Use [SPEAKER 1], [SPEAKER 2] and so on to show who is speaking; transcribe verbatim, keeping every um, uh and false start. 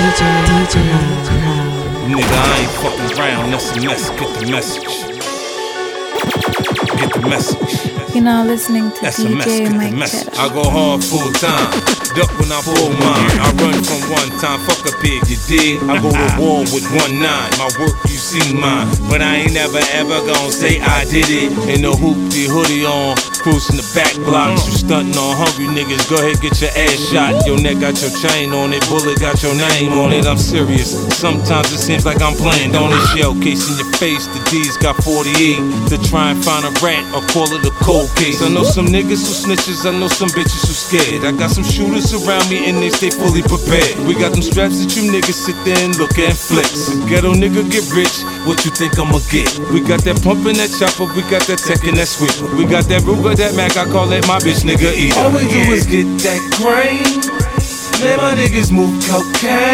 [SPEAKER 1] J, D J Now.
[SPEAKER 2] Nigga, I ain't fucking around, that's a mess, get the message. Get the message.
[SPEAKER 3] You're now listening to
[SPEAKER 2] That's a
[SPEAKER 3] D
[SPEAKER 2] mess,
[SPEAKER 3] J
[SPEAKER 2] get the
[SPEAKER 3] Mike
[SPEAKER 2] message.
[SPEAKER 3] Cheddar.
[SPEAKER 2] I go hard full time, duck when I pull mine. I run from one time, fuck a pig, you dig? I go to war with one nine, my work you see mine. But I ain't never ever gonna say I did it. In the hoopty hoodie on, cruising the back blocks. You stunting on hungry niggas, go ahead get your ass shot. Your neck got your chain on it, bullet got your name on it. I'm serious, sometimes it seems like I'm playing. Don't it shell case in your face, the D's got forty-eight. To try and find a rat or call it a cold case. I know some niggas who snitches, I know some bitches who scared. I got some shooters around me and they stay fully prepared. We got them straps that you niggas sit there and look at and flex. Ghetto nigga get rich, what you think I'ma get? We got that pump and that chopper, we got that tech and that sweeper. We got that Ruger, that Mac, I call that my bitch nigga eater. All we do is get that grain. Man, my niggas move cocaine.